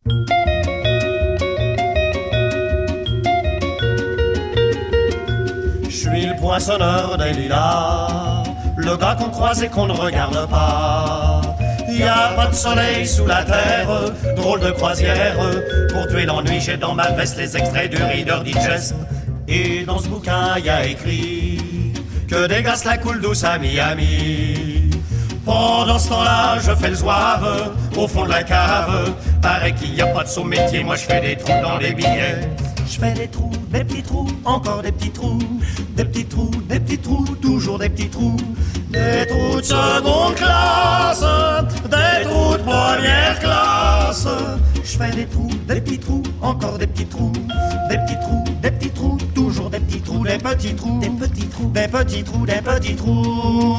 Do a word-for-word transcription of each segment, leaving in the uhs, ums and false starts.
Je suis le poinçonneur des lilas, le gars qu'on croise et qu'on ne regarde pas. Y a pas de soleil sous la terre, drôle de croisière. Pour tuer l'ennui, j'ai dans ma veste les extraits du Reader Digest. Et dans ce bouquin, y a écrit que des gaz la coule douce à Miami. Pendant ce temps-là, je fais le zouave au fond de la cave. Paraît qu'il y a pas de saut métier, moi je fais des trous dans les billets. Je fais des trous, des petits trous, encore des petits trous. Des petits trous, des petits trous, toujours des petits trous. Des trous de seconde classe, des trous de première classe. Je fais des trous, des petits trous, encore des petits trous. Des petits trous, des petits trous, toujours des petits trous. Des petits trous, des petits trous, des petits trous, des petits trous.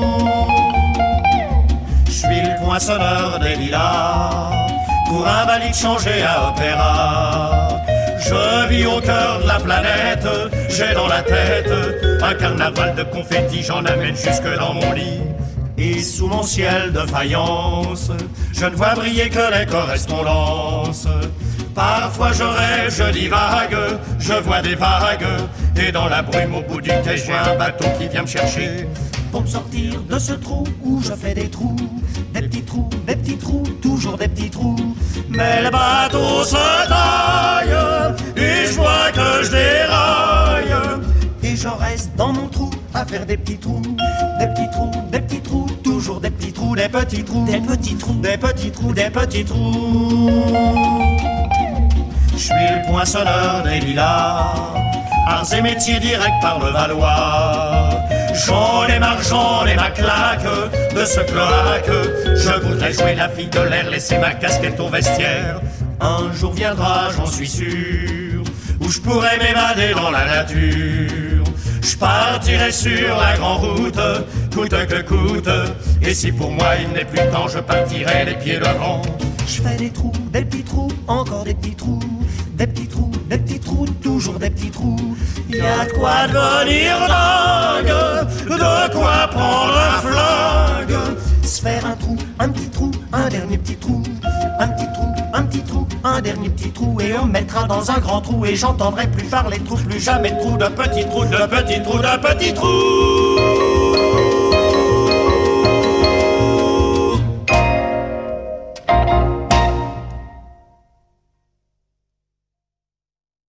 Je suis le poinçonneur des lilas, pour un valide changé à opéra. Je vis au cœur de la planète, j'ai dans la tête un carnaval de confettis, j'en amène jusque dans mon lit. Et sous mon ciel de faïence, je ne vois briller que les correspondances. Parfois je rêve, je divague, je vois des vagues, et dans la brume au bout du quai, je vois un bateau qui vient me chercher. Pour me sortir de ce trou où je fais des trous, des petits trous, des petits trous, toujours des petits trous. Mais le bateau se taille, et je vois que je déraille. Et je reste dans mon trou à faire des petits trous, des petits trous, des petits trous, toujours des petits trous, des petits trous, des petits trous, des petits trous, des petits trous. Je suis le poinçonneur des lilas, arts et métiers directs par le Valois. J'en ai marre, j'en ai ma claque de ce cloaque. Je voudrais jouer la fille de l'air, laisser ma casquette au vestiaire. Un jour viendra, j'en suis sûr, où je pourrai m'évader dans la nature. Je partirai sur la grande route, coûte que coûte. Et si pour moi il n'est plus temps, je partirai les pieds devant. Je fais des trous, des petits trous, encore des petits trous. Des petits trous, des petits trous, toujours des petits trous. Y a de quoi devenir dingue, de quoi prendre un flingue. Se faire un trou, un petit trou, un dernier petit trou. Un petit trou, un petit trou, un dernier petit trou. Et on me mettra dans un grand trou et j'entendrai plus parler de trous. Plus jamais de trous, de petits trous, de petits trous, de petits trous.